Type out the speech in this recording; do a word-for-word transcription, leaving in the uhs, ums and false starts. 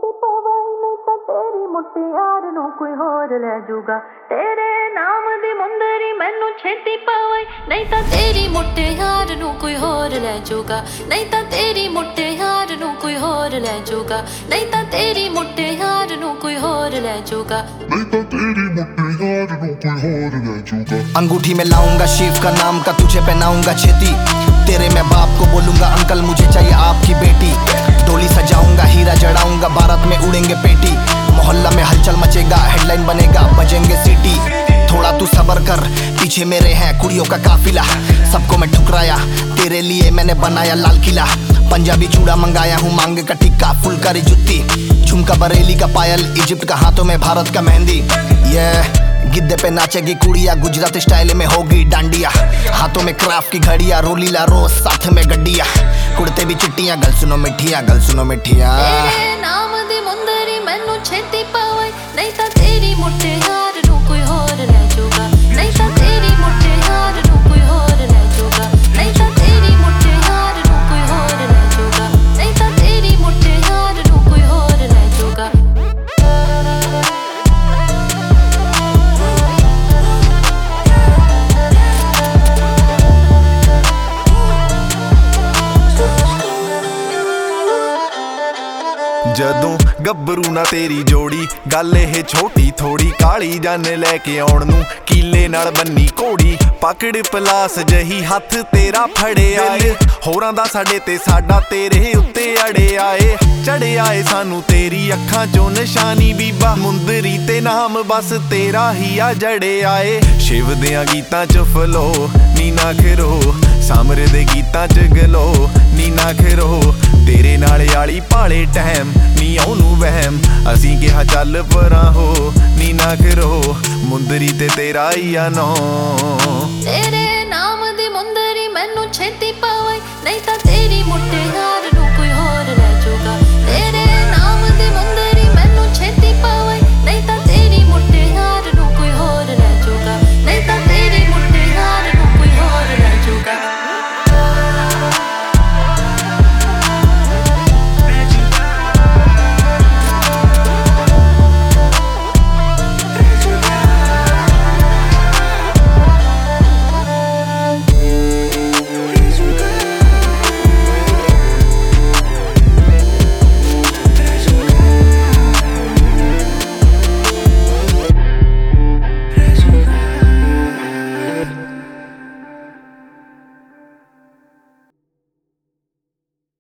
ਛੇਤੀ ਪਵਾਈ ਨਹੀਂ ਤਾਂ ਤੇਰੀ ਮੁਟਿਆਰ ਨੂੰ ਕੋਈ ਹੋਰ ਲੈ ਜਾਊਗਾ। ਤੇਰੇ ਨਾਮ ਦੀ ਮੁੰਦਰੀ ਮੈਨੂੰ ਛੇਤੀ ਪਵਾਈ ਨਹੀਂ ਤਾਂ ਤੇਰੀ ਮੁਟਿਆਰ ਨੂੰ ਕੋਈ ਹੋਰ ਲੈ ਜਾਊਗਾ। ਨਹੀਂ ਤਾਂ ਤੇਰੀ ਮੁਟਿਆਰ ਨੂੰ ਕੋਈ ਹੋਰ ਲੈ ਜਾਊਗਾ। ਨਹੀਂ ਤਾਂ ਤੇਰੀ ਮੁਟਿਆਰ ਨੂੰ ਕੋਈ ਹੋਰ ਲੈ ਜਾਊਗਾ। नहीं तो तेरी मुट्ठियार नु कोई और ले जाऊगा। अंगूठी में लाऊंगा शिव का नाम का तुझे पहनाऊंगा छेती। तेरे मैं बाप को बोलूंगा अंकल मुझे चाहिए आपकी बेटी। डोली सजाऊंगा हीरा जड़ाऊंगा भारत में उड़ेंगे पेटी। मोहल्ला में हलचल मचेगा हेडलाइन बनेगा बजेंगे सीटी। थोड़ा तू सबर कर पीछे मेरे हैं कुड़ियों का काफिला। सबको मैं ठुकराया तेरे लिए मैंने बनाया लाल किला। पंजाबी चूड़ा मंगाया हूँ मांग का टिक्का फुलकारी जुत्ती। झुमका बरेली का पायल इजिप्ट का हाथों में भारत का मेहंदी। ये गिद्दे पे नाचेगी कुड़िया गुजराती स्टाइल में होगी डांडिया। हाथों में क्राफ्ट की घड़िया रोलीला रोज साथ में गड्डिया। कुड़ते भी चिट्टियां गल सुनो मिठिया गल सुनो मिठिया। तेरे नाम दी मुंदरी मैनू छेती पवाई नहीं तां तेरी मुटियार नू कोई होर ले जाऊगा। नहीं तां तेरी मुटियार नू कोई होर ले जाऊगा। नहीं तां तेरी मुटियार नू कोई होर ले जाऊगा। नहीं तां तेरी मुटियार नू कोई होर ले जाऊगा। ਜਦੋਂ ਗੱਭਰੂ ਨਾ ਤੇਰੀ ਜੋੜੀ ਗੱਲ ਇਹ ਛੋਟੀ ਥੋੜੀ ਕਾਲੀ ਜਨ ਲੈ ਕੇ ਆਉਣ ਨੂੰ ਕੀਲੇ ਨਾਲ ਬੰਨੀ ਘੋੜੀ। ਪਕੜ ਪਲਾਸ ਜਹੀ ਹੱਥ ਤੇਰਾ ਫੜਿਆ ਏ ਹੋਰਾਂ ਦਾ ਸਾਡੇ ਤੇ ਸਾਡਾ ਤੇਰੇ ਉੱਤੇ ਅੜਿਆ ਏ। ਚੜਿਆ ਏ ਸਾਨੂੰ ਤੇਰੀ ਅੱਖਾਂ ਚੋਂ ਨਿਸ਼ਾਨੀ ਬੀਬਾ ਮੁੰਦਰੀ ਤੇ ਨਾਮ ਬਸ ਤੇਰਾ ਹੀ ਆ ਜੜਿਆ ਏ। ਸ਼ਿਵ ਦਿਆਂ ਗੀਤਾਂ ਚ ਫਲੋ ਨੀ ਨਾ ਖਰੋ ਸਾਮਰ ਦੇ ਗੀਤਾਂ ਚ ਗਲੋ ਨੀ ਨਾ ਖਰੋ। ਤੇਰੇ ਨਾਲ ਆਲੀ ਭਾਲੇ ਟਾਈਮ ਨੀ ਉਹਨੂੰ ਵਹਿਮ ਅਸੀਂ ਕਿਹਾ ਚੱਲ ਪਰਾਂ ਹੋ ਨੀ ਨਾ ਖਰੋ ਮੁੰਦਰੀ ਤੇ ਤੇਰਾ ਹੀ ਆ ਨੋ। तेरे नाम दी मुंदरी मैनू छेती पवाई